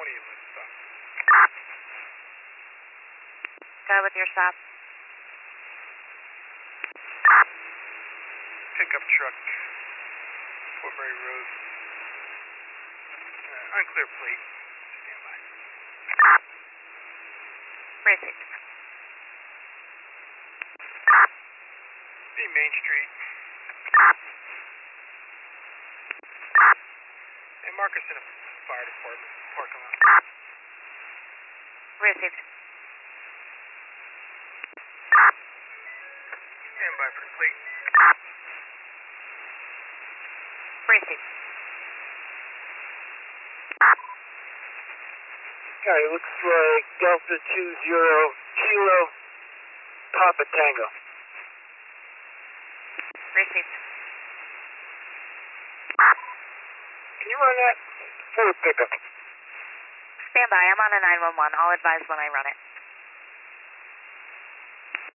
of us stop. Go with your stop. Pickup truck, Fort Murray Road. Unclear plate. Stand by. Received. The Main Street. And Marcus in a fire department parking lot. Received. Stand by for the plate. Received. Alright, looks like Delta 20 Kilo Papa Tango. Received. Can you run that? Full pickup. Stand by. I'm on a 911. I'll advise when I run it.